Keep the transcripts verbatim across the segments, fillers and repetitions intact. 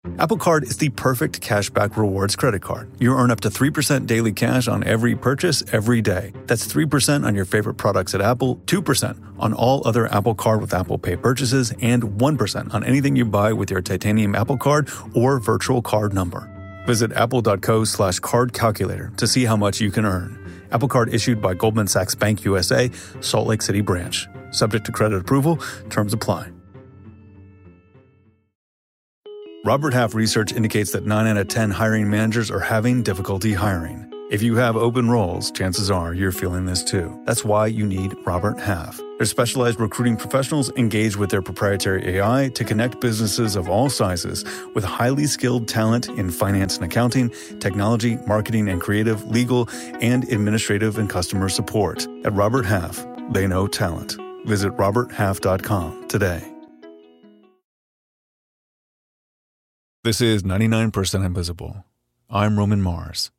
Apple Card is the perfect cashback rewards credit card. You earn up to three percent daily cash on every purchase every day. That's three percent on your favorite products at Apple, two percent on all other Apple Card with Apple Pay purchases, and one percent on anything you buy with your titanium Apple Card or virtual card number. Visit apple.co slash card calculator to see how much you can earn. Apple Card issued by Goldman Sachs Bank U S A, Salt Lake City branch. Subject to credit approval. Terms apply. Robert Half research indicates that nine out of ten hiring managers are having difficulty hiring. If you have open roles, chances are you're feeling this too. That's why you need Robert Half. Their specialized recruiting professionals engage with their proprietary A I to connect businesses of all sizes with highly skilled talent in finance and accounting, technology, marketing and creative, legal, and administrative and customer support. At Robert Half, they know talent. Visit robert half dot com today. This is ninety-nine percent Invisible. I'm Roman Mars.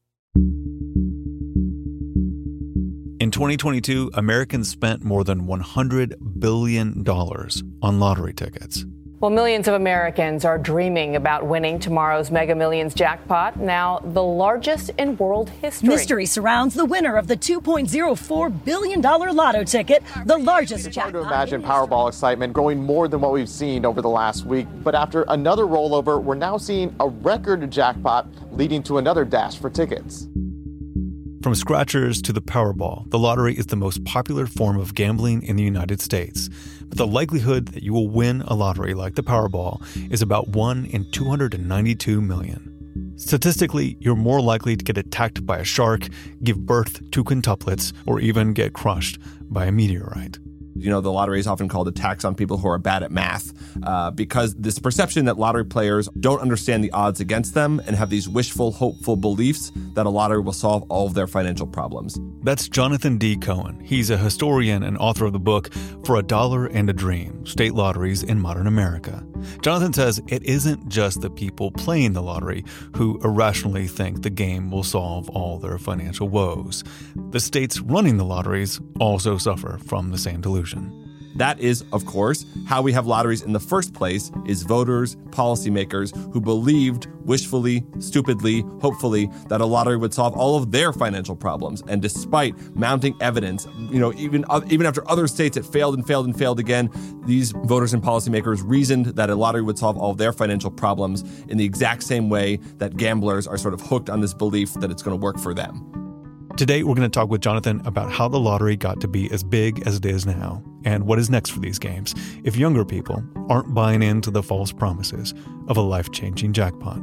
In twenty twenty-two, Americans spent more than one hundred billion dollars on lottery tickets. Well, millions of Americans are dreaming about winning tomorrow's Mega Millions jackpot, now the largest in world history. Mystery surrounds the winner of the two point oh four billion dollars lotto ticket, the largest it's jackpot. Hard to imagine Powerball excitement growing more than what we've seen over the last week. But after another rollover, we're now seeing a record jackpot leading to another dash for tickets. From scratchers to the Powerball, the lottery is the most popular form of gambling in the United States. But the likelihood that you will win a lottery like the Powerball is about one in two hundred ninety-two million. Statistically, you're more likely to get attacked by a shark, give birth to quintuplets, or even get crushed by a meteorite. You know, the lottery is often called a tax on people who are bad at math uh, because this perception that lottery players don't understand the odds against them and have these wishful, hopeful beliefs that a lottery will solve all of their financial problems. That's Jonathan D. Cohen. He's a historian and author of the book For a Dollar and a Dream, State Lotteries in Modern America. Jonathan says it isn't just the people playing the lottery who irrationally think the game will solve all their financial woes. The states running the lotteries also suffer from the same delusion. That is, of course, how we have lotteries in the first place, is voters, policymakers who believed wishfully, stupidly, hopefully, that a lottery would solve all of their financial problems. And despite mounting evidence, you know, even, even after other states it failed and failed and failed again, these voters and policymakers reasoned that a lottery would solve all of their financial problems in the exact same way that gamblers are sort of hooked on this belief that it's going to work for them. Today, we're going to talk with Jonathan about how the lottery got to be as big as it is now and what is next for these games if younger people aren't buying into the false promises of a life-changing jackpot.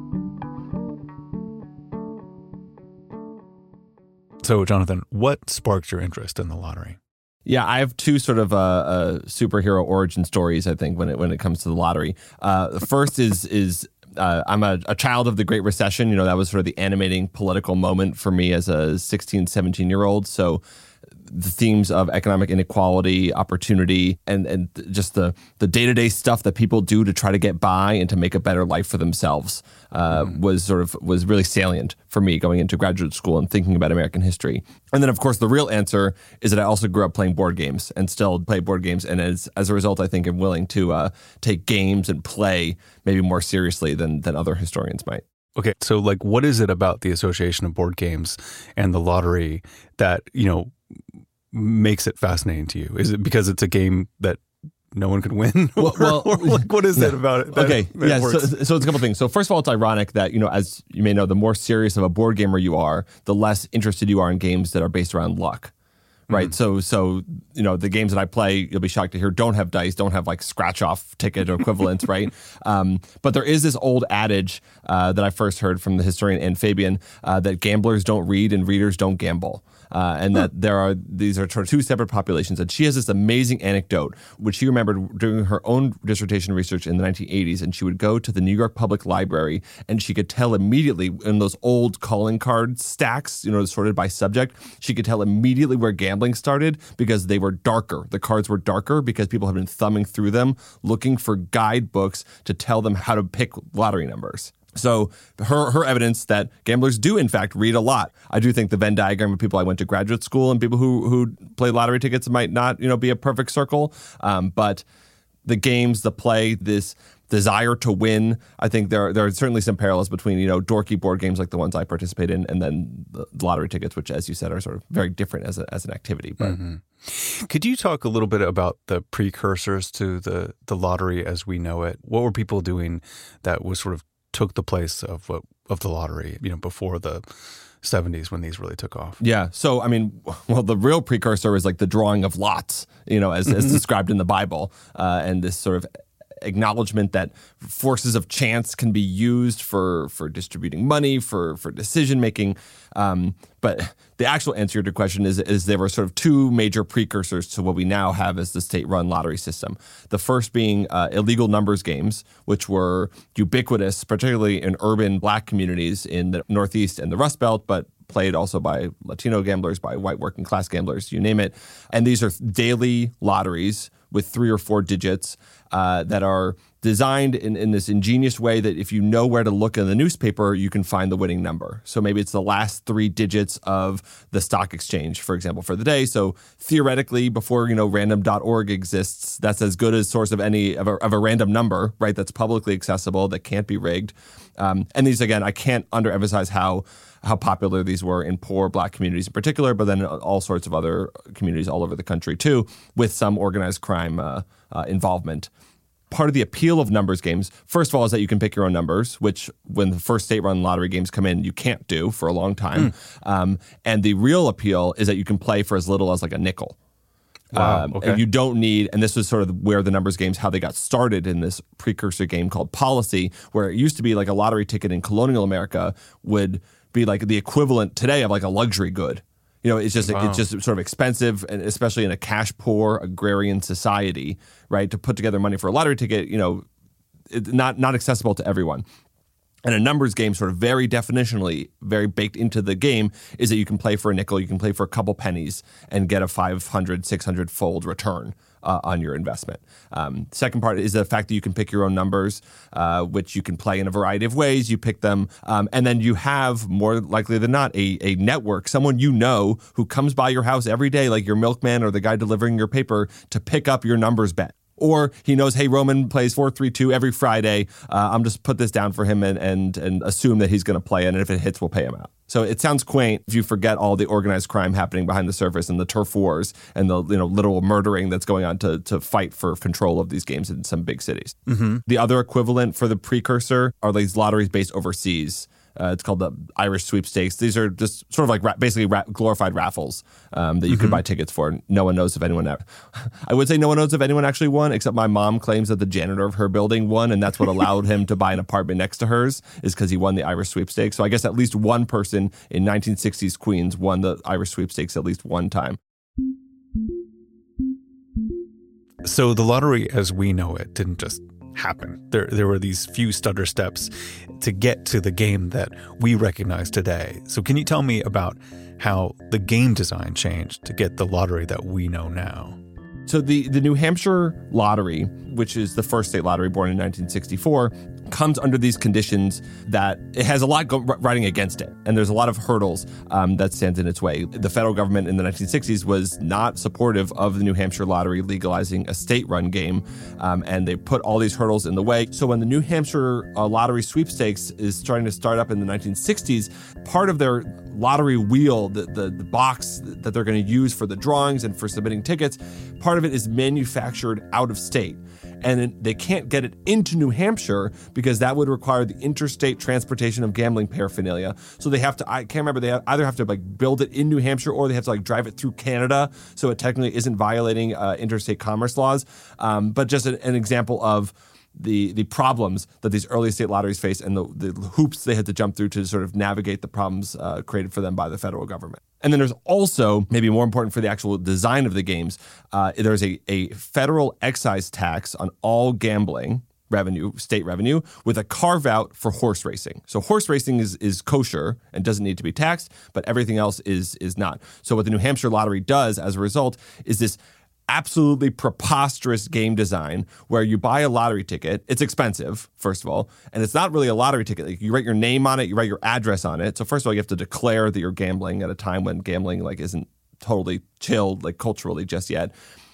So, Jonathan, what sparked your interest in the lottery? Yeah, I have two sort of uh, uh, superhero origin stories, I think, when it when it comes to the lottery. Uh, the first is is Uh, I'm a, a child of the Great Recession. You know, that was sort of the animating political moment for me as a sixteen, seventeen-year-old. So the themes of economic inequality, opportunity, and, and just the, the day-to-day stuff that people do to try to get by and to make a better life for themselves uh, mm. was sort of was really salient for me going into graduate school and thinking about American history. And then, of course, the real answer is that I also grew up playing board games and still play board games. And as as a result, I think I'm willing to uh, take games and play maybe more seriously than than other historians might. Okay, so like, what is it about the association of board games and the lottery that, you know, makes it fascinating to you? Is it because it's a game that no one could win? Or, well, well, or like, what is no. it about it? That okay, that yeah. So, so it's a couple things. So first of all, it's ironic that, you know, as you may know, the more serious of a board gamer you are, the less interested you are in games that are based around luck. Right. Mm-hmm. So, so, you know, the games that I play, you'll be shocked to hear, don't have dice, don't have like scratch off ticket or equivalents. Right. Um, but there is this old adage uh, that I first heard from the historian Anne Fabian uh, that gamblers don't read and readers don't gamble. Uh, and that there are, these are two separate populations. And she has this amazing anecdote, which she remembered doing her own dissertation research in the nineteen eighties. And she would go to the New York Public Library and she could tell immediately in those old calling card stacks, you know, sorted by subject, she could tell immediately where gambling started because they were darker. The cards were darker because people had been thumbing through them, looking for guidebooks to tell them how to pick lottery numbers. So her her evidence that gamblers do, in fact, read a lot. I do think the Venn diagram of people I went to graduate school and people who who play lottery tickets might not, you know, be a perfect circle. Um, but the games, the play, this desire to win. I think there are, there are certainly some parallels between, you know, dorky board games like the ones I participate in, and then the lottery tickets, which, as you said, are sort of very different as a, as an activity. But mm-hmm. Could you talk a little bit about the precursors to the, the lottery as we know it? What were people doing that was sort of took the place of what of the lottery, you know, before the seventies when these really took off? Yeah. So, I mean, well, the real precursor is like the drawing of lots, you know, as, as described in the Bible, uh, and this sort of acknowledgement that forces of chance can be used for for distributing money, for for decision making. Um, but the actual answer to your question is is there were sort of two major precursors to what we now have as the state-run lottery system. The first being uh, illegal numbers games, which were ubiquitous, particularly in urban black communities in the Northeast and the Rust Belt, but played also by Latino gamblers, by white working class gamblers, you name it. And these are daily lotteries with three or four digits uh, that are designed in, in this ingenious way that if you know where to look in the newspaper, you can find the winning number. So maybe it's the last three digits of the stock exchange, for example, for the day. So theoretically, before, you know, random dot org exists, that's as good a source of any of a, of a random number, right? That's publicly accessible, that can't be rigged. Um, and these, again, I can't underemphasize how how popular these were in poor black communities in particular, but then all sorts of other communities all over the country too, with some organized crime uh, uh, involvement. Part of the appeal of numbers games, first of all, is that you can pick your own numbers, which when the first state-run lottery games come in, you can't do for a long time. Mm. Um, and the real appeal is that you can play for as little as like a nickel. Wow, um, okay. And you don't need, and this was sort of where the numbers games, how they got started in this precursor game called Policy, where it used to be like a lottery ticket in colonial America would be like the equivalent today of like a luxury good. You know, it's just wow. it's just sort of expensive, and especially in a cash poor agrarian society, right? To put together money for a lottery ticket, you know, it's not not accessible to everyone. And a numbers game, sort of very definitionally, very baked into the game, is that you can play for a nickel, you can play for a couple pennies and get a five hundred, six hundred fold return uh, on your investment. Um, second part is the fact that you can pick your own numbers, uh, which you can play in a variety of ways. You pick them, um, and then you have, more likely than not, a, a network, someone you know who comes by your house every day, like your milkman or the guy delivering your paper, to pick up your numbers bet. Or he knows, hey, Roman plays four three two every Friday. Uh, I'm just put this down for him and and, and assume that he's going to play it. And if it hits, we'll pay him out. So it sounds quaint if you forget all the organized crime happening behind the surface and the turf wars and the, you know, literal murdering that's going on to to fight for control of these games in some big cities. Mm-hmm. The other equivalent for the precursor are these lotteries based overseas. Uh, it's called the Irish Sweepstakes. These are just sort of like ra- basically ra- glorified raffles um, that you mm-hmm. can buy tickets for. No one knows if anyone ever. I would say no one knows if anyone actually won, except my mom claims that the janitor of her building won, and that's what allowed him to buy an apartment next to hers, is because he won the Irish Sweepstakes. So I guess at least one person in nineteen sixties Queens won the Irish Sweepstakes at least one time. So the lottery as we know it didn't just happen. There there were these few stutter steps to get to the game that we recognize today. So can you tell me about how the game design changed to get the lottery that we know now? So the, the New Hampshire lottery, which is the first state lottery born in nineteen sixty-four, comes under these conditions that it has a lot go- riding against it. And there's a lot of hurdles um, that stands in its way. The federal government in the nineteen sixties was not supportive of the New Hampshire lottery legalizing a state-run game, um, and they put all these hurdles in the way. So when the New Hampshire uh, lottery sweepstakes is starting to start up in the nineteen sixties, part of their lottery wheel, the, the, the box that they're going to use for the drawings and for submitting tickets, part of it is manufactured out of state. And it, they can't get it into New Hampshire because that would require the interstate transportation of gambling paraphernalia. So they have to, I can't remember, they either have to like build it in New Hampshire or they have to like drive it through Canada. So it technically isn't violating uh, interstate commerce laws. Um, but just an, an example of the the problems that these early state lotteries face and the, the hoops they had to jump through to sort of navigate the problems uh, created for them by the federal government. And then there's also, maybe more important for the actual design of the games, uh, there's a, a federal excise tax on all gambling revenue, state revenue, with a carve out for horse racing. So horse racing is is kosher and doesn't need to be taxed, but everything else is is not. So what the New Hampshire lottery does as a result is this absolutely preposterous game design where you buy a lottery ticket. It's expensive, first of all, and it's not really a lottery ticket. Like, you write your name on it, you write your address on it. So first of all, you have to declare that you're gambling at a time when gambling like isn't totally chilled like culturally just yet.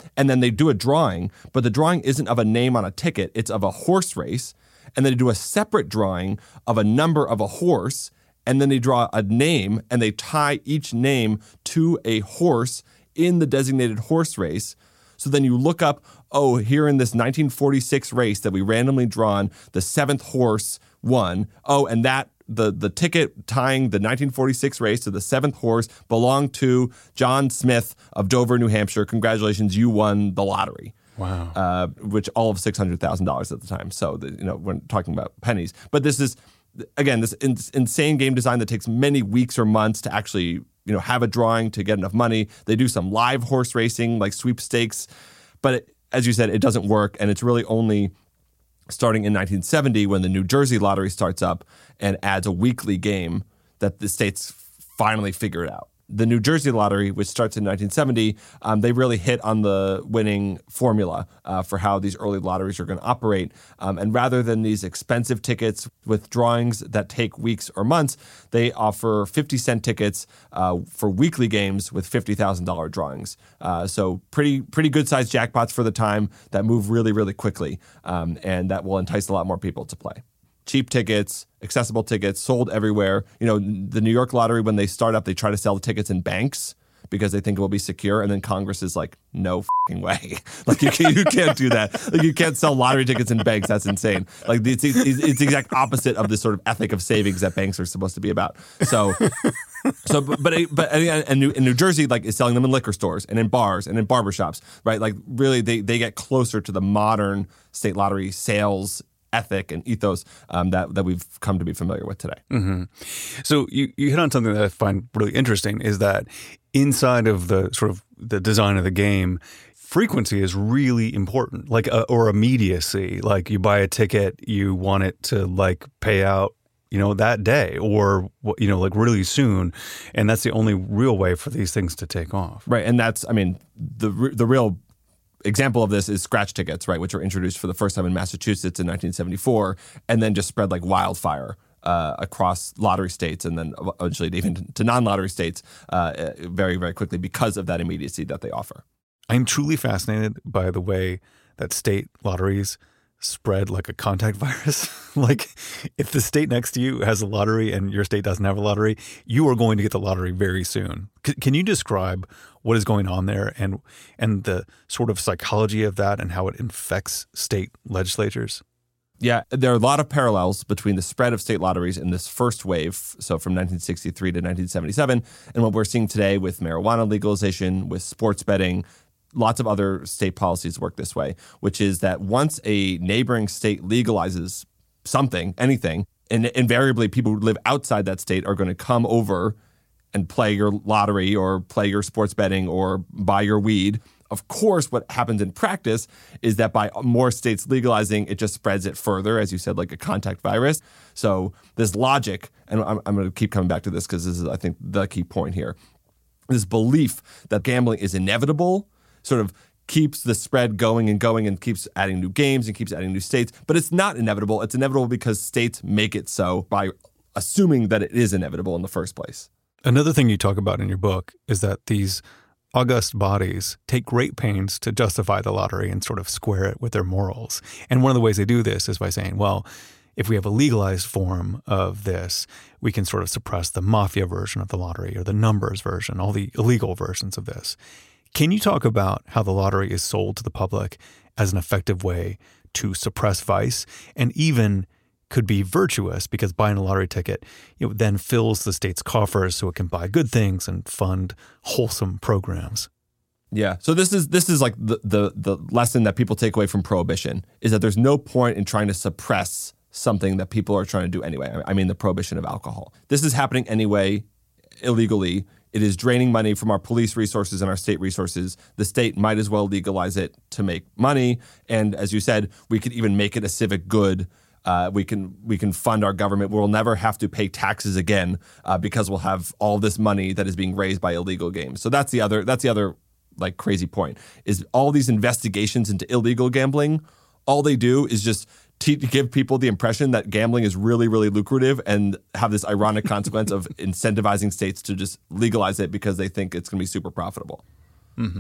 and then they do a drawing, but the drawing isn't of a name on a ticket, it's of a horse race, and then they do a separate drawing of a number of a horse, and then they draw a name, and they tie each name to a horse in the designated horse race. So then you look up, oh, here in this nineteen forty-six race that we randomly drawn, the seventh horse won. Oh, and that the the ticket tying the nineteen forty-six race to the seventh horse belonged to John Smith of Dover, New Hampshire. Congratulations, you won the lottery. Wow. Uh, which all of six hundred thousand dollars at the time. So, the, you know, we're talking about pennies. But this is, again, this in, insane game design that takes many weeks or months to actually, you know, have a drawing to get enough money. They do some live horse racing, like sweepstakes. But it, as you said, it doesn't work. And it's really only starting in nineteen seventy when the New Jersey lottery starts up and adds a weekly game that the states finally figure it out. The New Jersey lottery, which starts in nineteen seventy, um, they really hit on the winning formula uh, for how these early lotteries are going to operate. Um, and rather than these expensive tickets with drawings that take weeks or months, they offer fifty cent tickets uh, for weekly games with fifty thousand dollars drawings. Uh, so pretty pretty good-sized jackpots for the time that move really, really quickly, um, and that will entice a lot more people to play. Cheap tickets, accessible tickets, sold everywhere. You know, the New York lottery, when they start up, they try to sell the tickets in banks because they think it will be secure. And then Congress is like, no fucking way. Like, you can't, you can't do that. Like, you can't sell lottery tickets in banks. That's insane. Like, it's, it's, it's the exact opposite of this sort of ethic of savings that banks are supposed to be about. So, so, but, but, but and New, in New Jersey, like, is selling them in liquor stores and in bars and in barbershops, right? Like, really, they, they get closer to the modern state lottery sales ethic and ethos um, that that we've come to be familiar with today. Mm-hmm. So you, you hit on something that I find really interesting is that inside of the sort of the design of the game, frequency is really important, like uh, or immediacy. Like you buy a ticket, you want it to like pay out, you know, that day or, you know, like really soon. And that's the only real way for these things to take off. Right. And that's, I mean, the the real example of this is scratch tickets, right, which were introduced for the first time in Massachusetts in nineteen seventy-four and then just spread like wildfire uh, across lottery states and then eventually even to non-lottery states uh, very, very quickly because of that immediacy that they offer. I'm truly fascinated by the way that state lotteries spread like a contact virus. Like if the state next to you has a lottery and your state doesn't have a lottery, you are going to get the lottery very soon. C- can you describe what is going on there and and the sort of psychology of that and how it infects state legislatures? Yeah, there are a lot of parallels between the spread of state lotteries in this first wave, so from nineteen sixty-three to nineteen seventy-seven, and what we're seeing today with marijuana legalization, with sports betting. Lots of other state policies work this way, which is that once a neighboring state legalizes something, anything, and invariably people who live outside that state are going to come over and play your lottery or play your sports betting or buy your weed. Of course, what happens in practice is that by more states legalizing, it just spreads it further, as you said, like a contact virus. So this logic, and I'm, I'm going to keep coming back to this because this is, I think, the key point here, this belief that gambling is inevitable sort of keeps the spread going and going and keeps adding new games and keeps adding new states. But it's not inevitable. It's inevitable because states make it so by assuming that it is inevitable in the first place. Another thing you talk about in your book is that these august bodies take great pains to justify the lottery and sort of square it with their morals. And one of the ways they do this is by saying, well, if we have a legalized form of this, we can sort of suppress the mafia version of the lottery or the numbers version, all the illegal versions of this. Can you talk about how the lottery is sold to the public as an effective way to suppress vice and even could be virtuous because buying a lottery ticket, you know, then fills the state's coffers so it can buy good things and fund wholesome programs? Yeah. So this is this is like the, the the lesson that people take away from prohibition is that there's no point in trying to suppress something that people are trying to do anyway. I mean, the prohibition of alcohol. This is happening anyway, illegally. It is draining money from our police resources and our state resources. The state might as well legalize it to make money. And as you said, we could even make it a civic good. Uh, we can we can fund our government. We'll never have to pay taxes again uh, because we'll have all this money that is being raised by illegal games. So that's the other that's the other like crazy point is all these investigations into illegal gambling. All they do is just to give people the impression that gambling is really, really lucrative and have this ironic consequence of incentivizing states to just legalize it because they think it's going to be super profitable. Mm-hmm.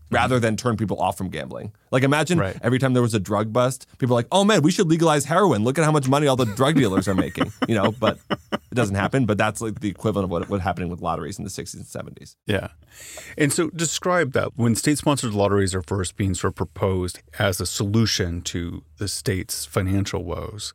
rather than turn people off from gambling. Like imagine Right. every time there was a drug bust, people are like, oh man, we should legalize heroin. Look at how much money all the drug dealers are making, you know, but it doesn't happen. But that's like the equivalent of what, what happening with lotteries in the sixties and seventies. Yeah. And so describe that. When state-sponsored lotteries are first being sort of proposed as a solution to the state's financial woes,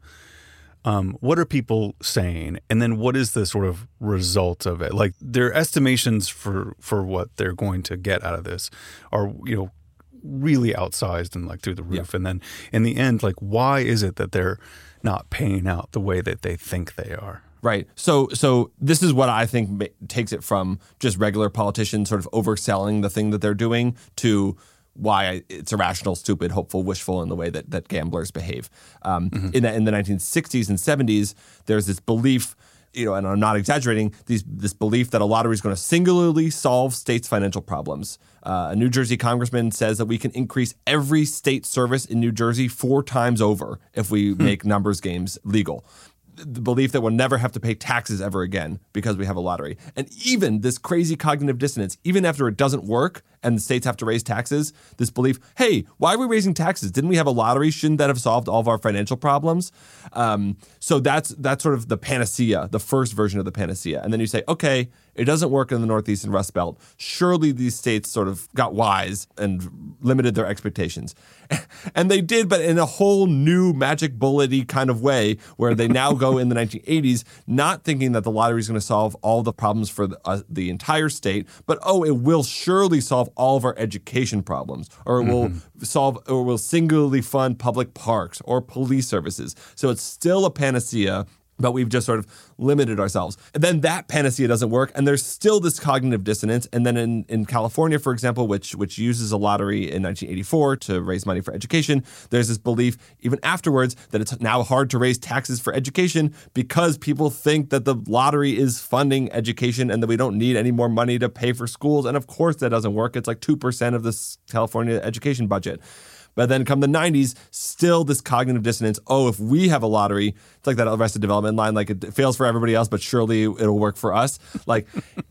um, what are people saying? And then what is the sort of result of it? Like their estimations for, for what they're going to get out of this are, you know, really outsized and like through the roof. Yeah. And then in the end, like, why is it that they're not paying out the way that they think they are? Right. So so this is what I think ma- takes it from just regular politicians sort of overselling the thing that they're doing to why I, it's irrational, stupid, hopeful, wishful in the way that, that gamblers behave. Um, mm-hmm. in, the, in the nineteen sixties and seventies, there's this belief, you know, and I'm not exaggerating, these, this belief that a lottery is going to singularly solve states' financial problems. Uh, a New Jersey congressman says that we can increase every state service in New Jersey four times over if we hmm. make numbers games legal. The belief that we'll never have to pay taxes ever again because we have a lottery. And even this crazy cognitive dissonance, even after it doesn't work and the states have to raise taxes, this belief, hey, why are we raising taxes? Didn't we have a lottery? Shouldn't that have solved all of our financial problems? Um, so that's that's sort of the panacea, the first version of the panacea. And then you say, okay, it doesn't work in the Northeast and Rust Belt. Surely these states sort of got wise and limited their expectations. And they did, but in a whole new magic bullet-y kind of way where they now go in the nineteen eighties, not thinking that the lottery is going to solve all the problems for the, uh, the entire state, but, oh, it will surely solve all of our education problems, or it will mm-hmm. solve, or will singularly fund public parks or police services. So it's still a panacea, but we've just sort of limited ourselves. And then that panacea doesn't work, and there's still this cognitive dissonance. And then in, in California, for example, which which uses a lottery in nineteen eighty-four to raise money for education, there's this belief even afterwards that it's now hard to raise taxes for education because people think that the lottery is funding education and that we don't need any more money to pay for schools. And of course that doesn't work. It's like two percent of this California education budget. But then come the nineties, still this cognitive dissonance. Oh, if we have a lottery, it's like that Arrested Development line, like it fails for everybody else, but surely it'll work for us. Like,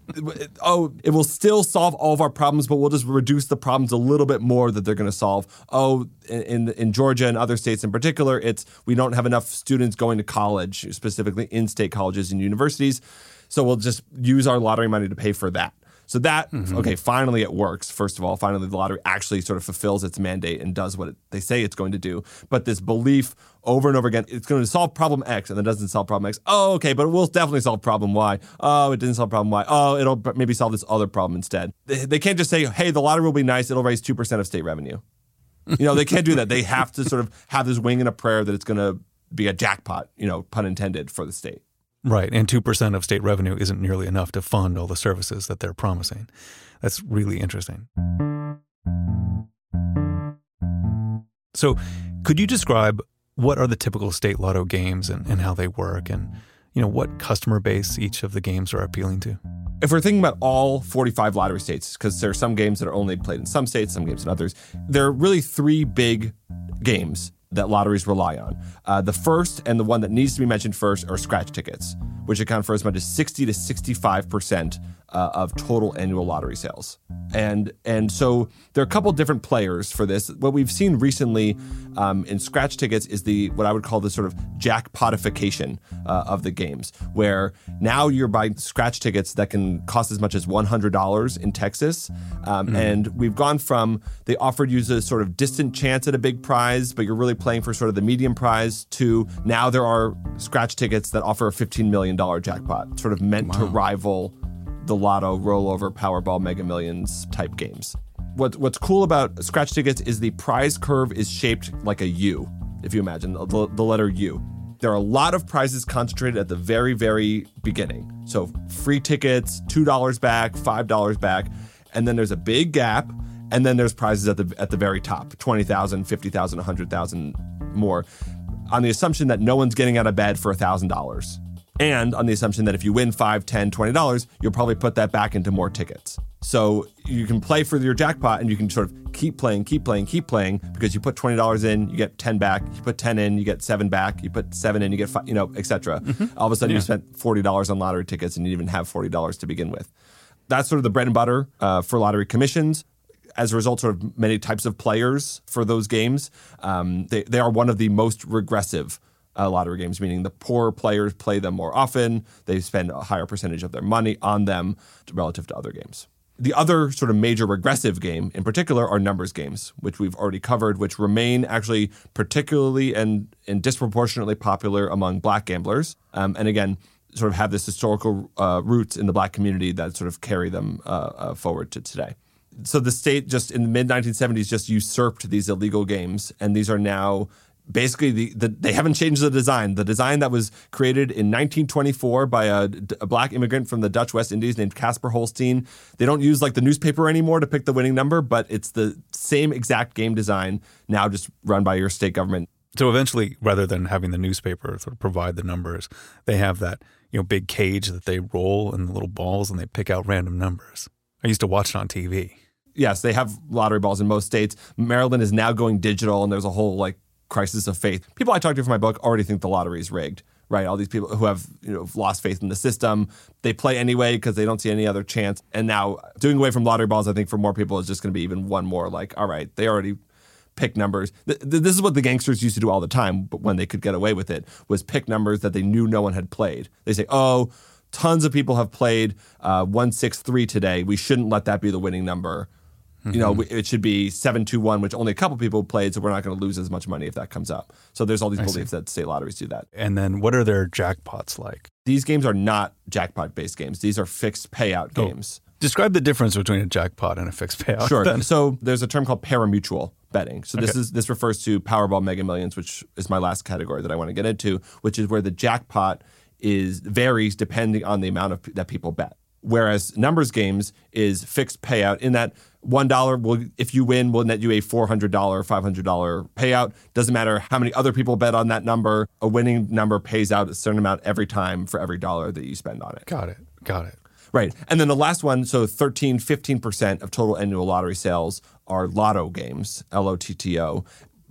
oh, it will still solve all of our problems, but we'll just reduce the problems a little bit more that they're going to solve. Oh, in in Georgia and other states in particular, it's we don't have enough students going to college, specifically in-state colleges and universities. So we'll just use our lottery money to pay for that. So that, mm-hmm. okay, finally it works, first of all. Finally, the lottery actually sort of fulfills its mandate and does what it, they say it's going to do. But this belief over and over again, it's going to solve problem X, and it doesn't solve problem X. Oh, okay, but it will definitely solve problem Y. Oh, it didn't solve problem Y. Oh, it'll maybe solve this other problem instead. They, they can't just say, hey, the lottery will be nice. It'll raise two percent of state revenue. You know, they can't do that. They have to sort of have this wing and a prayer that it's going to be a jackpot, you know, pun intended, for the state. Right, and two percent of state revenue isn't nearly enough to fund all the services that they're promising. That's really interesting. So could you describe what are the typical state lotto games and, and how they work, and you know what customer base each of the games are appealing to? If we're thinking about all forty-five lottery states, because there are some games that are only played in some states, some games in others, there are really three big games that lotteries rely on. Uh, the first, and the one that needs to be mentioned first, are scratch tickets, which account for as much as sixty to sixty-five percent uh, of total annual lottery sales. And and so there are a couple different players for this. What we've seen recently um, in scratch tickets is the what I would call the sort of jackpotification uh, of the games, where now you're buying scratch tickets that can cost as much as one hundred dollars in Texas. Um, mm-hmm. And we've gone from, they offered you a sort of distant chance at a big prize, but you're really playing for sort of the medium prize, to now there are scratch tickets that offer a fifteen million dollars jackpot, sort of meant wow. to rival the Lotto, Rollover, Powerball, Mega Millions type games. What, what's cool about scratch tickets is the prize curve is shaped like a U, if you imagine, the, the letter U. There are a lot of prizes concentrated at the very, very beginning. So free tickets, two dollars back, five dollars back, and then there's a big gap, and then there's prizes at the at the very top, twenty thousand, fifty thousand, one hundred thousand more, on the assumption that no one's getting out of bed for one thousand dollars. And on the assumption that if you win five, ten, twenty dollars, you'll probably put that back into more tickets. So you can play for your jackpot, and you can sort of keep playing, keep playing, keep playing, because you put twenty dollars in, you get ten back. You put ten in, you get seven back. You put seven in, you get five, you know, et cetera. Mm-hmm. All of a sudden, yeah. you spent forty dollars on lottery tickets, and you didn't even have forty dollars to begin with. That's sort of the bread and butter uh, for lottery commissions. as a result, sort of many types of players for those games. Um, they, they are one of the most regressive uh, lottery games, meaning the poorer players play them more often. They spend a higher percentage of their money on them relative to other games. The other sort of major regressive game in particular are numbers games, which we've already covered, which remain actually particularly and, and disproportionately popular among black gamblers. Um, and again, sort of have this historical uh, roots in the black community that sort of carry them uh, uh, forward to today. So the state just in the mid nineteen seventies just usurped these illegal games, and these are now basically the, the they haven't changed the design. The design that was created in nineteen twenty-four by a, a black immigrant from the Dutch West Indies named Casper Holstein. They don't use like the newspaper anymore to pick the winning number, but it's the same exact game design now just run by your state government. So eventually, rather than having the newspaper sort of provide the numbers, they have that, you know, big cage that they roll in the little balls and they pick out random numbers. I used to watch it on T V. Yes, they have lottery balls in most states. Maryland is now going digital, and there's a whole like crisis of faith. People I talked to for my book already think the lottery is rigged, right? All these people who have, you know, lost faith in the system, they play anyway because they don't see any other chance. And now doing away from lottery balls, I think for more people is just going to be even one more like, all right, they already pick numbers. Th- this is what the gangsters used to do all the time, but when they could get away with it, was pick numbers that they knew no one had played. They say, oh, tons of people have played uh, one six three today. We shouldn't let that be the winning number. Mm-hmm. You know, it should be seven two one, which only a couple people played, so we're not going to lose as much money if that comes up. So there's all these I beliefs see. that state lotteries do that. And then what are their jackpots like? These games are not jackpot-based games. These are fixed payout oh. games. Describe the difference between a jackpot and a fixed payout. Sure. Then. So there's a term called parimutuel betting. So this okay. is this refers to Powerball Mega Millions, which is my last category that I want to get into, which is where the jackpot is varies depending on the amount of that people bet. Whereas numbers games is fixed payout in that one dollar will, if you win, will net you a four hundred dollars, five hundred dollars payout. Doesn't matter how many other people bet on that number. A winning number pays out a certain amount every time for every dollar that you spend on it. Got it. Got it. Right. And then the last one, so thirteen, fifteen percent of total annual lottery sales are lotto games, L O T T O.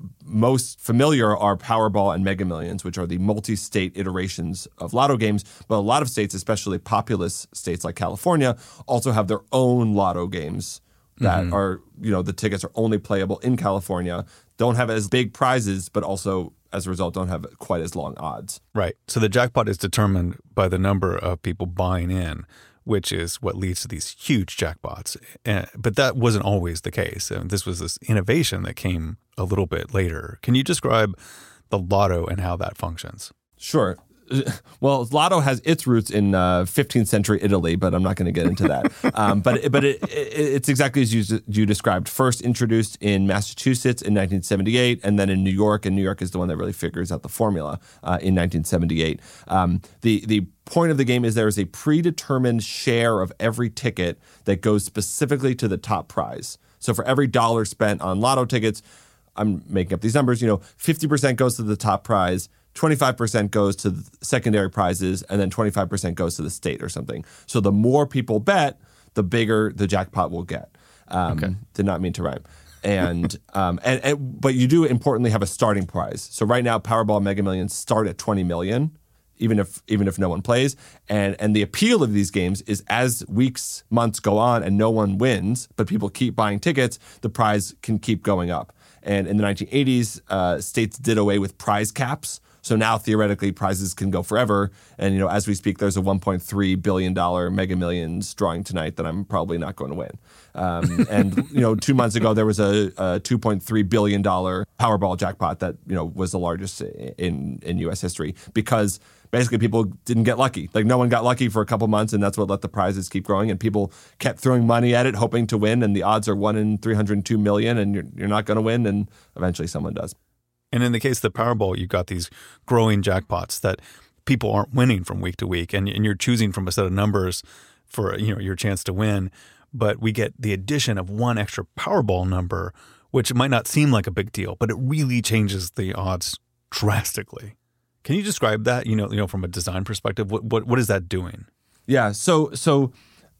Most familiar are Powerball and Mega Millions, which are the multi-state iterations of lotto games. But a lot of states, especially populous states like California, also have their own lotto games that mm-hmm. are, you know, the tickets are only playable in California, don't have as big prizes, but also as a result don't have quite as long odds. Right. So the jackpot is determined by the number of people buying in, which is what leads to these huge jackpots. Uh, but that wasn't always the case. And this was this innovation that came a little bit later. Can you describe the lotto and how that functions? Sure. Well, lotto has its roots in uh, fifteenth century Italy, but I'm not going to get into that. um, but but it, it, it's exactly as you, you described. First introduced in Massachusetts in nineteen seventy-eight, and then in New York. And New York is the one that really figures out the formula uh, in nineteen seventy-eight. Um, the the point of the game is there is a predetermined share of every ticket that goes specifically to the top prize. So for every dollar spent on lotto tickets, I'm making up these numbers, you know, fifty percent goes to the top prize, twenty-five percent goes to the secondary prizes, and then twenty-five percent goes to the state or something. So the more people bet, the bigger the jackpot will get. Um, okay. Did not mean to rhyme. And, um, and, and but you do importantly have a starting prize. So right now, Powerball Mega Millions start at twenty million, even if even if no one plays. And and the appeal of these games is as weeks, months go on and no one wins, but people keep buying tickets, the prize can keep going up. And in the nineteen eighties, uh, states did away with prize caps. So now theoretically prizes can go forever. And, you know, as we speak, there's a one point three billion dollars Mega Millions drawing tonight that I'm probably not going to win. Um, and, you know, two months ago, there was a, a two point three billion dollars Powerball jackpot that, you know, was the largest in, in U S history because basically people didn't get lucky. Like no one got lucky for a couple months, and that's what let the prizes keep growing. And people kept throwing money at it, hoping to win. And the odds are one in three hundred two million, and you're, you're not going to win. And eventually someone does. And in the case of the Powerball, you've got these growing jackpots that people aren't winning from week to week, and, and you're choosing from a set of numbers for, you know, your chance to win. But we get the addition of one extra Powerball number, which might not seem like a big deal, but it really changes the odds drastically. Can you describe that? You know, you know, from a design perspective, what what what is that doing? Yeah. So so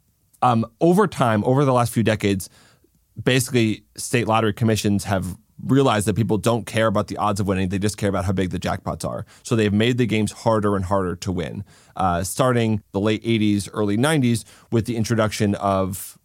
um, over time, over the last few decades, basically state lottery commissions have realize that people don't care about the odds of winning. They just care about how big the jackpots are. So they've made the games harder and harder to win, uh, starting the late eighties, early nineties with the introduction of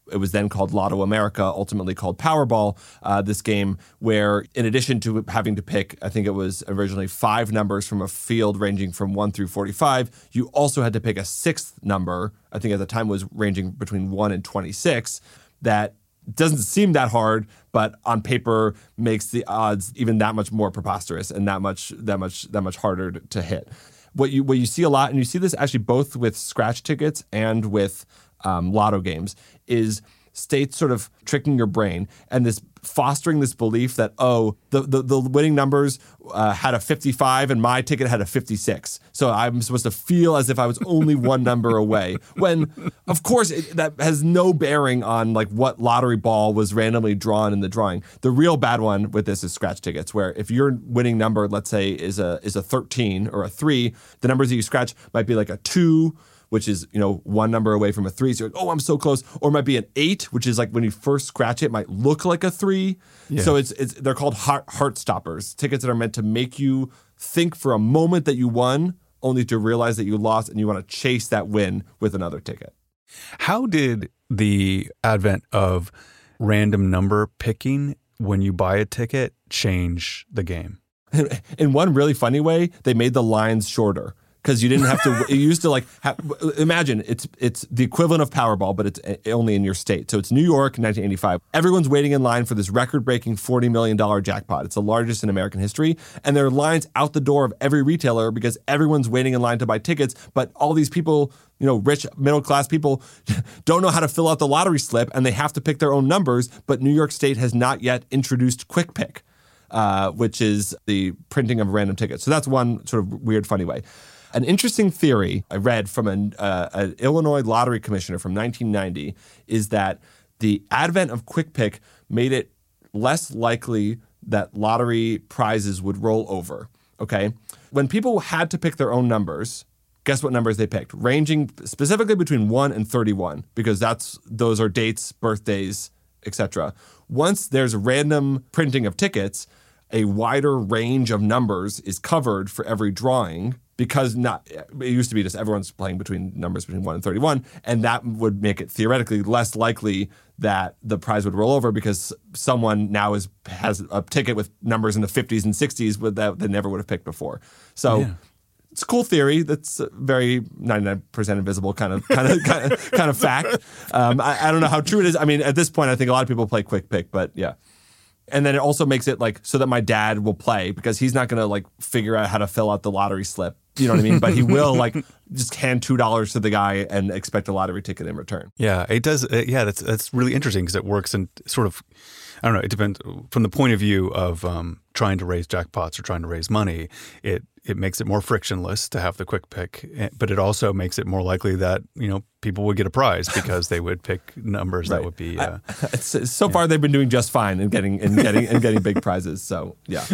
It was then called Lotto America, ultimately called Powerball, uh, this game where in addition to having to pick, I think it was originally five numbers from a field ranging from one through forty-five, you also had to pick a sixth number, I think at the time was ranging between one and twenty-six, that doesn't seem that hard, but on paper makes the odds even that much more preposterous and that much that much that much harder to, to hit. What you what you see a lot, and you see this actually both with scratch tickets and with um, lotto games, is states sort of tricking your brain and this fostering this belief that, oh, the the, the winning numbers uh, had a fifty-five and my ticket had a fifty-six. So I'm supposed to feel as if I was only one number away. When, of course, it, that has no bearing on like what lottery ball was randomly drawn in the drawing. The real bad one with this is scratch tickets, where if your winning number, let's say, is a is a thirteen or a three, the numbers that you scratch might be like a two, which is, you know, one number away from a three. So you're like, oh, I'm so close. Or it might be an eight, which is like when you first scratch it, might look like a three. Yeah. So it's it's they're called heart, heart stoppers, tickets that are meant to make you think for a moment that you won, only to realize that you lost, and you want to chase that win with another ticket. How did the advent of random number picking when you buy a ticket change the game? In one really funny way, they made the lines shorter. Because you didn't have to, it used to like, have, imagine it's it's the equivalent of Powerball, but it's only in your state. So it's New York, nineteen eighty-five. Everyone's waiting in line for this record-breaking forty million dollars jackpot. It's the largest in American history. And there are lines out the door of every retailer because everyone's waiting in line to buy tickets. But all these people, you know, rich, middle-class people don't know how to fill out the lottery slip, and they have to pick their own numbers. But New York State has not yet introduced Quick Pick, uh, which is the printing of random tickets. So that's one sort of weird, funny way. An interesting theory I read from an, uh, an Illinois lottery commissioner from nineteen ninety is that the advent of Quick Pick made it less likely that lottery prizes would roll over, okay? When people had to pick their own numbers, guess what numbers they picked? Ranging specifically between one and thirty-one, because that's those are dates, birthdays, et cetera. Once there's random printing of tickets, a wider range of numbers is covered for every drawing, because not it used to be just everyone's playing between numbers between one and thirty-one, and that would make it theoretically less likely that the prize would roll over because someone now is has a ticket with numbers in the fifties and sixties that they never would have picked before. So yeah. It's a cool theory that's very ninety-nine percent invisible kind of kind of kind of, kind of fact. Um, I, I don't know how true it is. I mean, at this point, I think a lot of people play Quick Pick, but yeah. And then it also makes it like so that my dad will play because he's not going to like figure out how to fill out the lottery slip. You know what I mean? But he will like just hand two dollars to the guy and expect a lottery ticket in return. Yeah, it does. Uh, yeah, that's that's really interesting because it works in sort of, I don't know, it depends from the point of view of um, trying to raise jackpots or trying to raise money. It it makes it more frictionless to have the Quick Pick, but it also makes it more likely that, you know, people would get a prize because they would pick numbers right. that would be. Uh, I, so far, yeah. They've been doing just fine in getting in getting and getting big prizes. So yeah.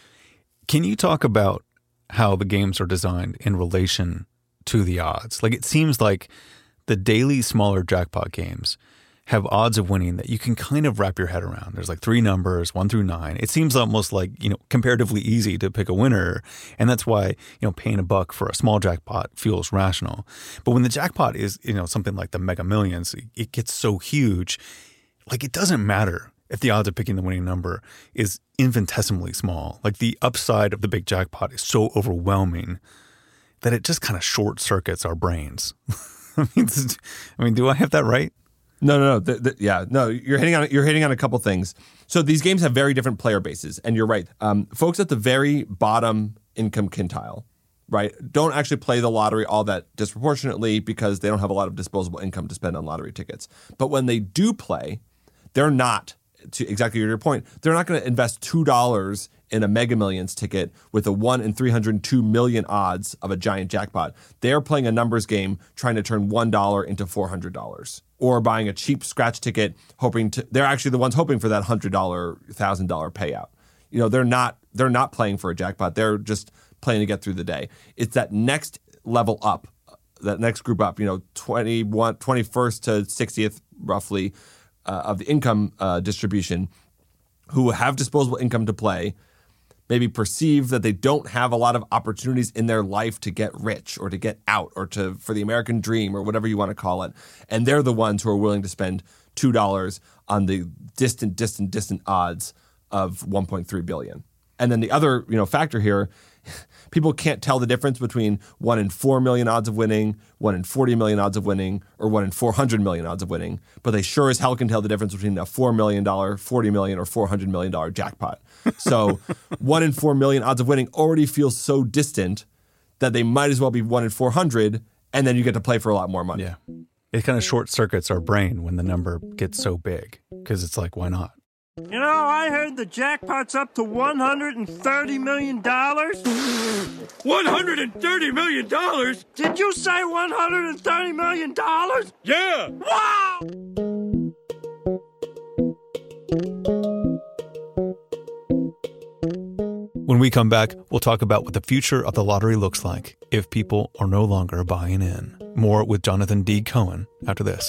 Can you talk about how the games are designed in relation to the odds? Like, it seems like the daily smaller jackpot games have odds of winning that you can kind of wrap your head around. There's like three numbers, one through nine. It seems almost like, you know, comparatively easy to pick a winner. And that's why, you know, paying a buck for a small jackpot feels rational. But when the jackpot is, you know, something like the Mega Millions, it gets so huge, like it doesn't matter if the odds of picking the winning number is infinitesimally small. Like the upside of the big jackpot is so overwhelming that it just kind of short circuits our brains. I mean, this, I mean, do I have that right? No, no, no. The, the, yeah, no. You're hitting on you're hitting on a couple things. So these games have very different player bases, and you're right. Um, folks at the very bottom income quintile, right, don't actually play the lottery all that disproportionately because they don't have a lot of disposable income to spend on lottery tickets. But when they do play, they're not. To exactly your point, they're not going to invest two dollars in a Mega Millions ticket with a one in three hundred two million odds of a giant jackpot. They're playing a numbers game trying to turn one dollar into four hundred dollars. Or buying a cheap scratch ticket, hoping to, they're actually the ones hoping for that one hundred dollars, one thousand dollars payout. You know, they're not, they're not playing for a jackpot. They're just playing to get through the day. It's that next level up, that next group up, you know, twenty-one, twenty-first to sixtieth roughly, Uh, of the income uh, distribution, who have disposable income to play, maybe perceive that they don't have a lot of opportunities in their life to get rich or to get out or to for the American dream or whatever you want to call it. And they're the ones who are willing to spend two dollars on the distant, distant, distant odds of one point three billion. And then the other, you know, factor here, people can't tell the difference between one in four million odds of winning, one in forty million odds of winning, or one in four hundred million odds of winning. But they sure as hell can tell the difference between a four million dollars, forty million dollars, or four hundred million dollars jackpot. So one in four million odds of winning already feels so distant that they might as well be one in four hundred, and then you get to play for a lot more money. Yeah. It kind of short circuits our brain when the number gets so big, because it's like, why not? You know, I heard the jackpot's up to one hundred thirty million dollars. one hundred thirty million dollars? Did you say one hundred thirty million dollars? Yeah! Wow! When we come back, we'll talk about what the future of the lottery looks like if people are no longer buying in. More with Jonathan D. Cohen after this.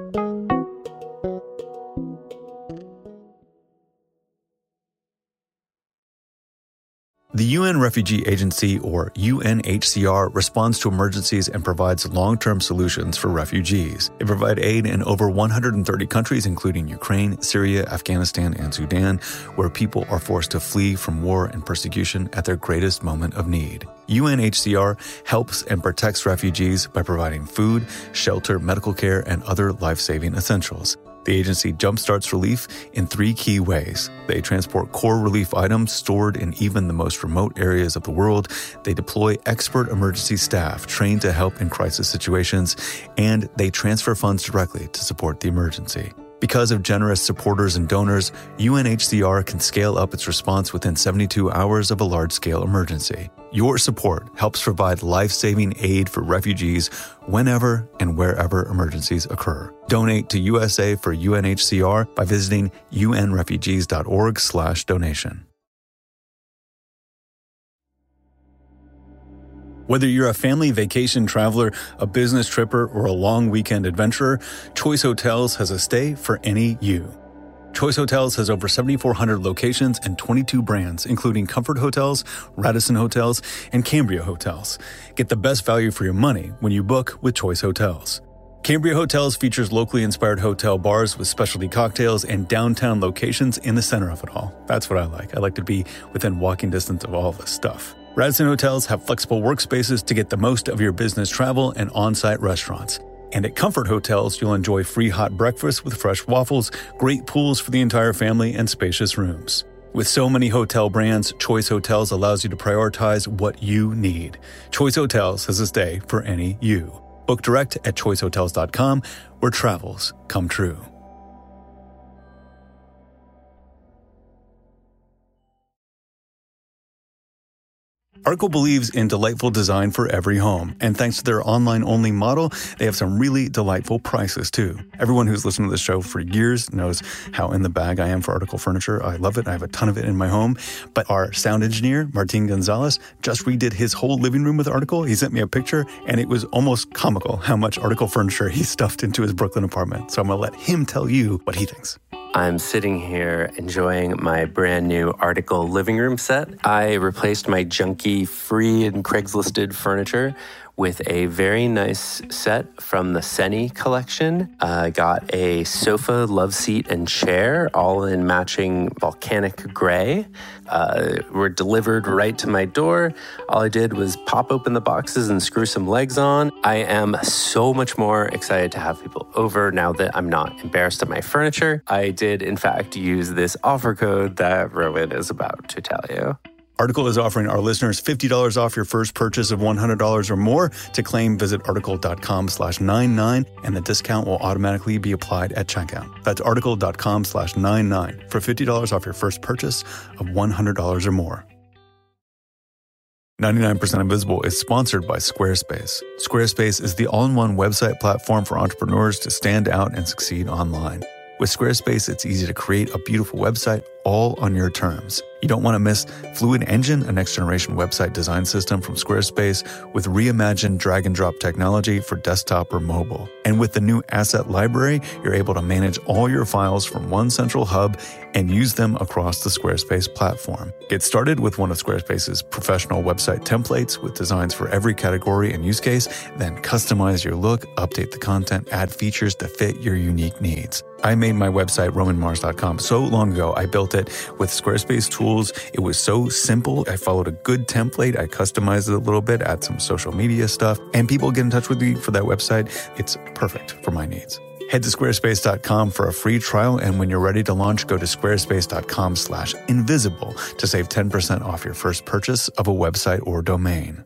The U N Refugee Agency, or U N H C R, responds to emergencies and provides long-term solutions for refugees. They provide aid in over one hundred thirty countries, including Ukraine, Syria, Afghanistan, and Sudan, where people are forced to flee from war and persecution at their greatest moment of need. U N H C R helps and protects refugees by providing food, shelter, medical care, and other life-saving essentials. The agency jumpstarts relief in three key ways. They transport core relief items stored in even the most remote areas of the world. They deploy expert emergency staff trained to help in crisis situations, and they transfer funds directly to support the emergency. Because of generous supporters and donors, U N H C R can scale up its response within seventy-two hours of a large-scale emergency. Your support helps provide life-saving aid for refugees whenever and wherever emergencies occur. Donate to U S A for U N H C R by visiting unrefugees.org slash donation. Whether you're a family vacation traveler, a business tripper, or a long weekend adventurer, Choice Hotels has a stay for any you. Choice Hotels has over seventy-four hundred locations and twenty-two brands, including Comfort Hotels, Radisson Hotels, and Cambria Hotels. Get the best value for your money when you book with Choice Hotels. Cambria Hotels features locally inspired hotel bars with specialty cocktails and downtown locations in the center of it all. That's what I like. I like to be within walking distance of all this stuff. Radisson Hotels have flexible workspaces to get the most of your business travel and on-site restaurants. And at Comfort Hotels, you'll enjoy free hot breakfast with fresh waffles, great pools for the entire family, and spacious rooms. With so many hotel brands, Choice Hotels allows you to prioritize what you need. Choice Hotels has a stay for any you. Book direct at choice hotels dot com, where travels come true. Article believes in delightful design for every home, and thanks to their online-only model, they have some really delightful prices, too. Everyone who's listened to this show for years knows how in the bag I am for Article furniture. I love it. I have a ton of it in my home. But our sound engineer, Martin Gonzalez, just redid his whole living room with Article. He sent me a picture, and it was almost comical how much Article furniture he stuffed into his Brooklyn apartment. So I'm going to let him tell you what he thinks. I'm sitting here enjoying my brand new Article living room set. I replaced my junky free and Craigslisted furniture with a very nice set from the Seni collection. I uh, got a sofa, love seat, and chair, all in matching volcanic gray. Uh, were delivered right to my door. All I did was pop open the boxes and screw some legs on. I am so much more excited to have people over now that I'm not embarrassed of my furniture. I did, in fact, use this offer code that Rowan is about to tell you. Article is offering our listeners fifty dollars off your first purchase of one hundred dollars or more. To claim, visit article.com slash 99, and the discount will automatically be applied at checkout. That's article.com slash 99 for fifty dollars off your first purchase of one hundred dollars or more. ninety-nine percent Invisible is sponsored by Squarespace. Squarespace is the all-in-one website platform for entrepreneurs to stand out and succeed online. With Squarespace, it's easy to create a beautiful website all on your terms. You don't want to miss Fluid Engine, a next-generation website design system from Squarespace with reimagined drag-and-drop technology for desktop or mobile. And with the new Asset Library, you're able to manage all your files from one central hub and use them across the Squarespace platform. Get started with one of Squarespace's professional website templates with designs for every category and use case, then customize your look, update the content, add features to fit your unique needs. I made my website, roman mars dot com, so long ago. I built it with Squarespace tools. It was so simple. I followed a good template. I customized it a little bit, add some social media stuff, and people get in touch with me for that website. It's perfect for my needs. Head to squarespace dot com for a free trial, and when you're ready to launch, go to squarespace dot com slash invisible to save ten percent off your first purchase of a website or domain.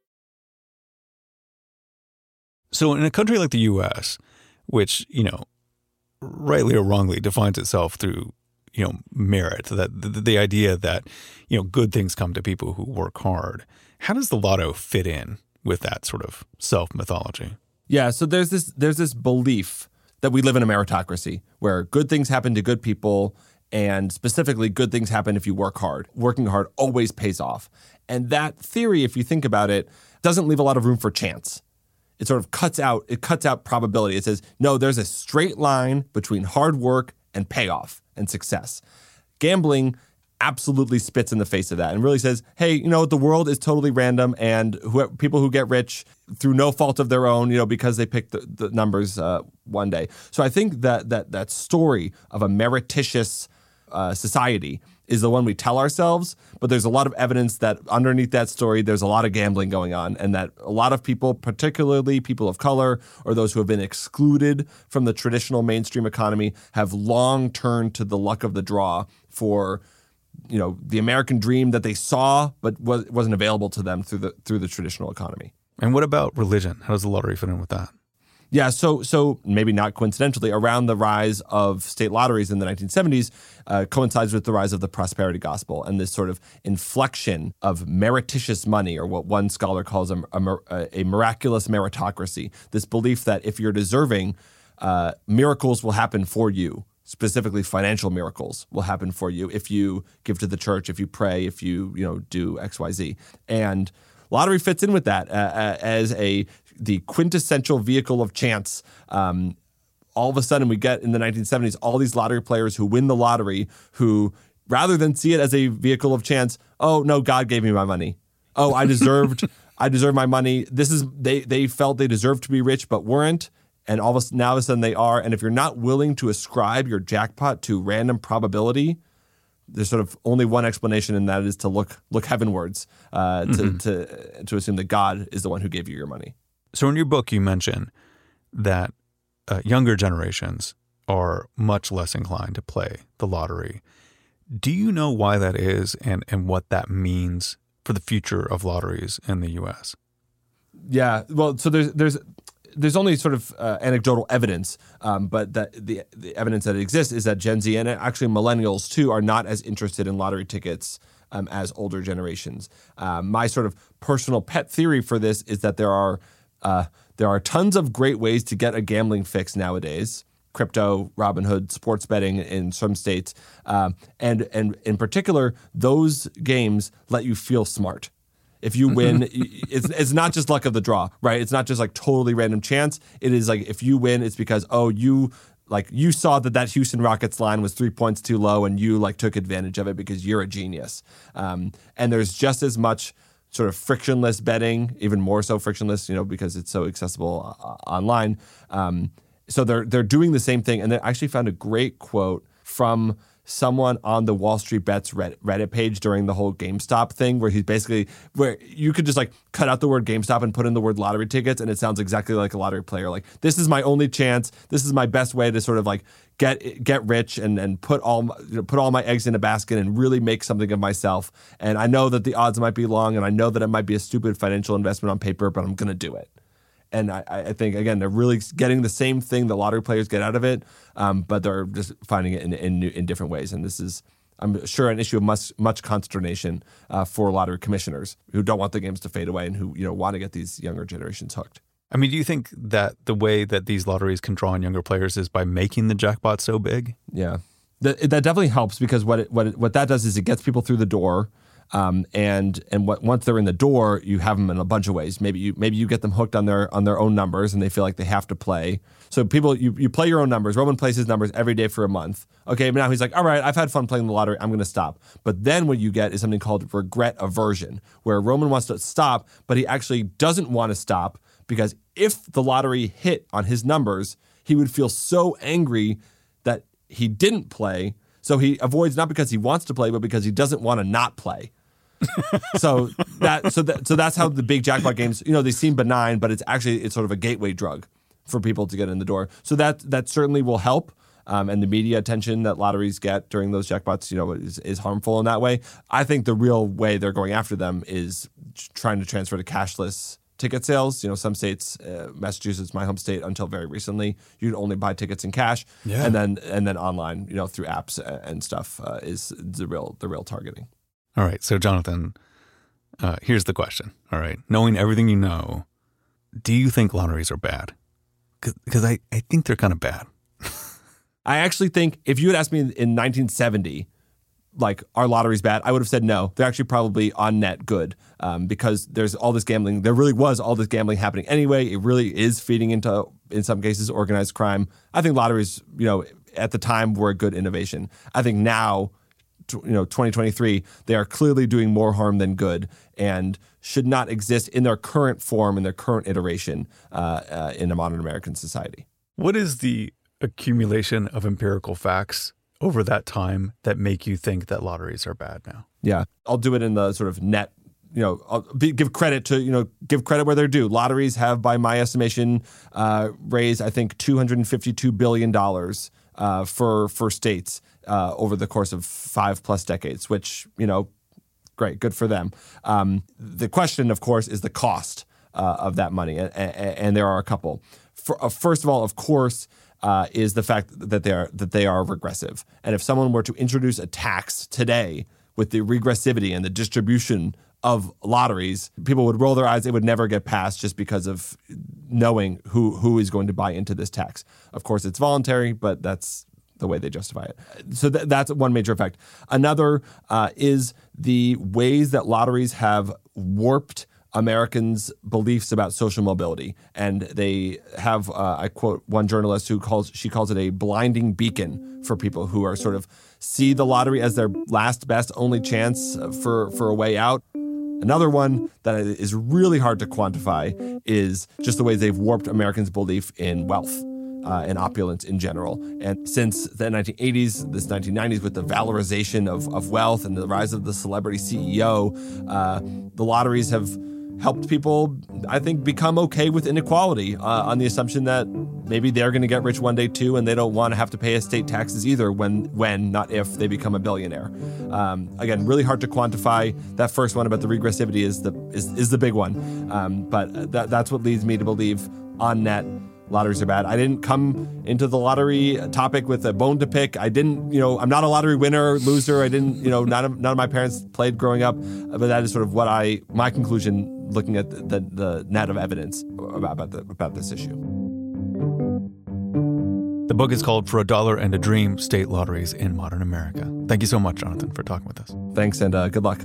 So in a country like the U S, which, you know, rightly or wrongly defines itself through, you know, merit, that the, the idea that, you know, good things come to people who work hard. How does the lotto fit in with that sort of self-mythology? Yeah, so there's this there's this belief that we live in a meritocracy where good things happen to good people, and specifically good things happen if you work hard. Working hard always pays off. And that theory, if you think about it, doesn't leave a lot of room for chance. It sort of cuts out, it cuts out probability. It says, no, there's a straight line between hard work and payoff and success. Gambling absolutely spits in the face of that and really says, hey, you know, the world is totally random, and who, people who get rich through no fault of their own, you know, because they picked the, the numbers uh, one day. So I think that that that story of a merititious uh, society is the one we tell ourselves, but there's a lot of evidence that underneath that story, there's a lot of gambling going on, and that a lot of people, particularly people of color or those who have been excluded from the traditional mainstream economy, have long turned to the luck of the draw for, you know, the American dream that they saw but was, wasn't available to them through the through the traditional economy. And what about religion? How does the lottery fit in with that? Yeah, so so maybe not coincidentally, around the rise of state lotteries in the nineteen seventies uh, coincides with the rise of the prosperity gospel and this sort of inflection of merititious money, or what one scholar calls a, a, a miraculous meritocracy, this belief that if you're deserving, uh, miracles will happen for you. Specifically, financial miracles will happen for you if you give to the church, if you pray, if you you know do X, Y, Z. And lottery fits in with that uh, as a the quintessential vehicle of chance. Um, all of a sudden, we get in the nineteen seventies all these lottery players who win the lottery, who rather than see it as a vehicle of chance, oh no, God gave me my money. Oh, I deserved, I deserve my money. This is they they felt they deserved to be rich but weren't. And all of a, now all of a sudden they are. And if you're not willing to ascribe your jackpot to random probability, there's sort of only one explanation, and that is to look look heavenwards, uh, to, mm-hmm. to to assume that God is the one who gave you your money. So in your book, you mention that uh, younger generations are much less inclined to play the lottery. Do you know why that is, and, and what that means for the future of lotteries in the U S? Yeah, well, so there's there's there's only sort of uh, anecdotal evidence, um, but that the the evidence that exists is that Gen Z and actually millennials too are not as interested in lottery tickets um, as older generations. Uh, my sort of personal pet theory for this is that there are uh, there are tons of great ways to get a gambling fix nowadays. Crypto, Robinhood, sports betting in some states, um, and and in particular, those games let you feel smart. If you win, it's it's not just luck of the draw, right? It's not just like totally random chance. It is like if you win, it's because, oh, you like you saw that that Houston Rockets line was three points too low, and you like took advantage of it because you're a genius. Um, and there's just as much sort of frictionless betting, even more so frictionless, you know, because it's so accessible uh, online. Um, so they're they're doing the same thing, and they actually found a great quote from someone on the Wall Street Bets Reddit page during the whole GameStop thing, where he's basically, where you could just like cut out the word GameStop and put in the word lottery tickets, and it sounds exactly like a lottery player. Like, this is my only chance. This is my best way to sort of like get get rich and and put all my, you know, put all my eggs in a basket and really make something of myself. And I know that the odds might be long, and I know that it might be a stupid financial investment on paper, but I'm gonna do it. And I, I think, again, they're really getting the same thing the lottery players get out of it, um, but they're just finding it in, in in different ways. And this is, I'm sure, an issue of much much consternation uh, for lottery commissioners who don't want the games to fade away and who, you know, want to get these younger generations hooked. I mean, do you think that the way that these lotteries can draw in younger players is by making the jackpot so big? Yeah, that that definitely helps, because what it, what it, what that does is it gets people through the door. Um, and and what, once they're in the door, you have them in a bunch of ways. Maybe you maybe you get them hooked on their on their own numbers, and they feel like they have to play. So people, you, you play your own numbers. Roman plays his numbers every day for a month. Okay, but now he's like, all right, I've had fun playing the lottery. I'm going to stop. But then what you get is something called regret aversion, where Roman wants to stop, but he actually doesn't want to stop, because if the lottery hit on his numbers, he would feel so angry he didn't play. So he avoids not because he wants to play, but because he doesn't want to not play. so that so that so that's how the big jackpot games, you know, they seem benign, but it's actually it's sort of a gateway drug for people to get in the door. So that that certainly will help. Um, and the media attention that lotteries get during those jackpots, you know, is, is harmful in that way. I think the real way they're going after them is trying to transfer to cashless ticket sales. You know, some states, uh, Massachusetts, my home state, until very recently, you'd only buy tickets in cash, yeah. and then and then online, you know, through apps and stuff uh, is the real the real targeting. All right, so Jonathan, uh, here's the question. All right, knowing everything you know, do you think lotteries are bad? Because I, I think they're kind of bad. I actually think if you had asked me in, in nineteen seventy, like, are lotteries bad? I would have said no. They're actually probably on net good um, because there's all this gambling. There really was all this gambling happening anyway. It really is feeding into, in some cases, organized crime. I think lotteries, you know, at the time were a good innovation. I think now, you know, twenty twenty-three, they are clearly doing more harm than good and should not exist in their current form, in their current iteration uh, uh, in a modern American society. What is the accumulation of empirical facts over that time that make you think that lotteries are bad now? Yeah, I'll do it in the sort of net, you know, I'll be, give credit to, you know, give credit where they're due. Lotteries have, by my estimation, uh, raised, I think, two hundred fifty-two billion dollars uh, for, for states uh, over the course of five plus decades, which, you know, great, good for them. Um, the question, of course, is the cost uh, of that money, and, and, and there are a couple. For, uh, first of all, of course, Uh, is the fact that they are that they are regressive. And if someone were to introduce a tax today with the regressivity and the distribution of lotteries, people would roll their eyes. It would never get passed just because of knowing who who is going to buy into this tax. Of course, it's voluntary, but that's the way they justify it. So th- that's one major effect. Another uh, is the ways that lotteries have warped Americans' beliefs about social mobility. And they have, uh, I quote one journalist who calls, she calls it a blinding beacon for people who are sort of see the lottery as their last best only chance for, for a way out. Another one that is really hard to quantify is just the ways they've warped Americans' belief in wealth. Uh, and opulence in general. And since the nineteen eighties, this nineteen nineties, with the valorization of, of wealth and the rise of the celebrity C E O, uh, the lotteries have helped people, I think, become okay with inequality uh, on the assumption that maybe they're going to get rich one day too, and they don't want to have to pay estate taxes either when, when not if, they become a billionaire. Um, again, really hard to quantify. That first one about the regressivity is the is, is the big one. Um, but that, that's what leads me to believe on net lotteries are bad. I didn't come into the lottery topic with a bone to pick. I didn't, you know, I'm not a lottery winner, loser. I didn't, you know, none of, none of my parents played growing up. But that is sort of what I, my conclusion looking at the, the, the net of evidence about, about, the, about this issue. The book is called For a Dollar and a Dream, State Lotteries in Modern America. Thank you so much, Jonathan, for talking with us. Thanks, and uh, good luck.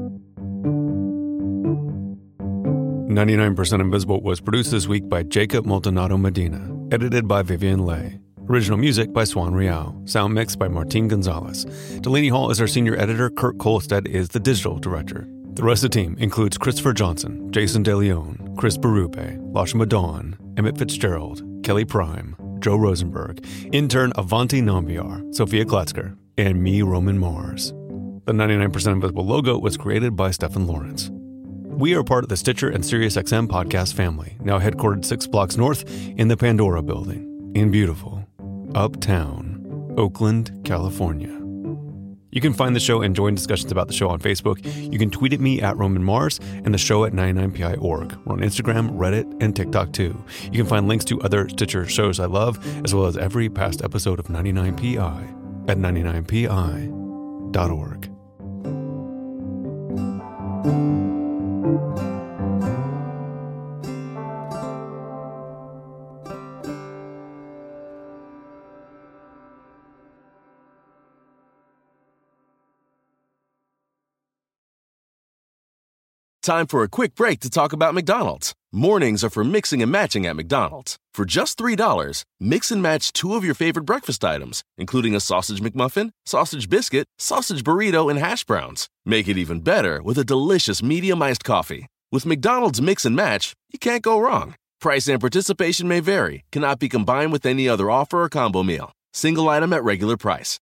ninety-nine percent Invisible was produced this week by Jacob Maldonado Medina, edited by Vivian Leigh. Original music by Swan Riao. Sound mixed by Martin Gonzalez. Delaney Hall is our senior editor. Kurt Kolstad is the digital director. The rest of the team includes Christopher Johnson, Jason DeLeon, Chris Berube, Lashma Dawn, Emmett Fitzgerald, Kelly Prime, Joe Rosenberg, intern Avanti Nambiar, Sophia Klatzker, and me, Roman Mars. The ninety-nine percent Invisible logo was created by Stephen Lawrence. We are part of the Stitcher and SiriusXM podcast family, now headquartered six blocks north in the Pandora Building in beautiful Uptown, Oakland, California. You can find the show and join discussions about the show on Facebook. You can tweet at me at Roman Mars and the show at ninety-nine P I dot org. We're on Instagram, Reddit, and TikTok too. You can find links to other Stitcher shows I love, as well as every past episode of ninety-nine P I at ninety-nine P I dot org. Time for a quick break to talk about McDonald's. Mornings are for mixing and matching at McDonald's. For just three dollars, mix and match two of your favorite breakfast items, including a sausage McMuffin, sausage biscuit, sausage burrito, and hash browns. Make it even better with a delicious medium iced coffee. With McDonald's Mix and Match, you can't go wrong. Price and participation may vary, cannot be combined with any other offer or combo meal. Single item at regular price.